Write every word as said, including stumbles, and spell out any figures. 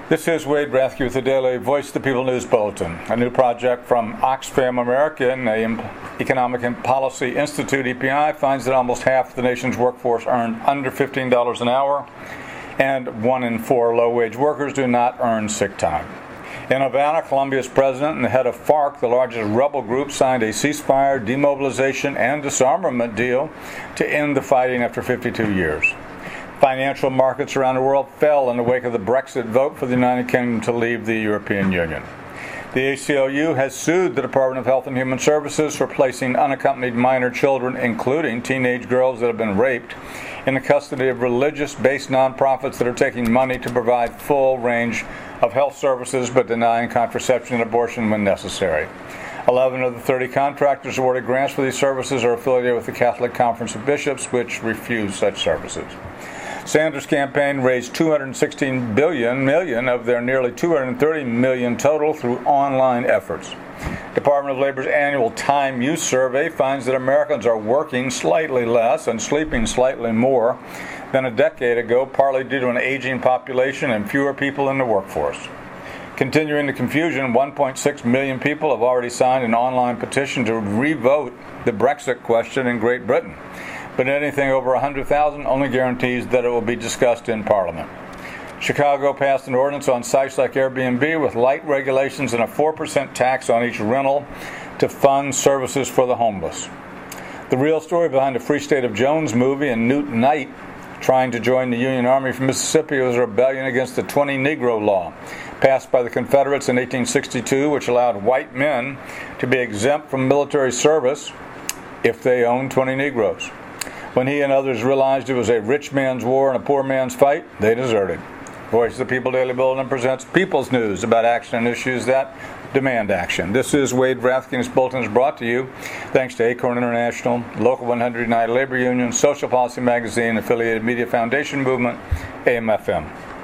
This is Wade Rathke with the Daily Voice of the People News Bulletin, a new project from Oxfam American, an Economic and Policy Institute. E P I finds that almost half of the nation's workforce earn under fifteen dollars an hour, and one in four low-wage workers do not earn sick time. In Havana, Colombia's president and the head of FARC, the largest rebel group, signed a ceasefire, demobilization, and disarmament deal to end the fighting after fifty-two years. Financial markets around the world fell in the wake of the Brexit vote for the United Kingdom to leave the European Union. The A C L U has sued the Department of Health and Human Services for placing unaccompanied minor children, including teenage girls that have been raped, in the custody of religious-based nonprofits that are taking money to provide full range of health services but denying contraception and abortion when necessary. Eleven of the thirty contractors awarded grants for these services are affiliated with the Catholic Conference of Bishops, which refuse such services. Sanders' campaign raised two hundred sixteen billion million of their nearly two hundred thirty million total through online efforts. Department of Labor's annual time use survey finds that Americans are working slightly less and sleeping slightly more than a decade ago, partly due to an aging population and fewer people in the workforce. Continuing the confusion, one point six million people have already signed an online petition to re-vote the Brexit question in Great Britain. But anything over one hundred thousand only guarantees that it will be discussed in Parliament. Chicago passed an ordinance on sites like Airbnb with light regulations and a four percent tax on each rental to fund services for the homeless. The real story behind the Free State of Jones movie and Newt Knight trying to join the Union Army from Mississippi was a rebellion against the twenty Negro law, passed by the Confederates in eighteen sixty-two, which allowed white men to be exempt from military service if they owned twenty Negroes. When he and others realized it was a rich man's war and a poor man's fight, they deserted. Voice of the People Daily Bulletin presents People's News about action and issues that demand action. This is Wade Rathke, and this bulletin is brought to you thanks to Acorn International, Local one hundred United Labor Union, Social Policy Magazine, Affiliated Media Foundation Movement, A M F M.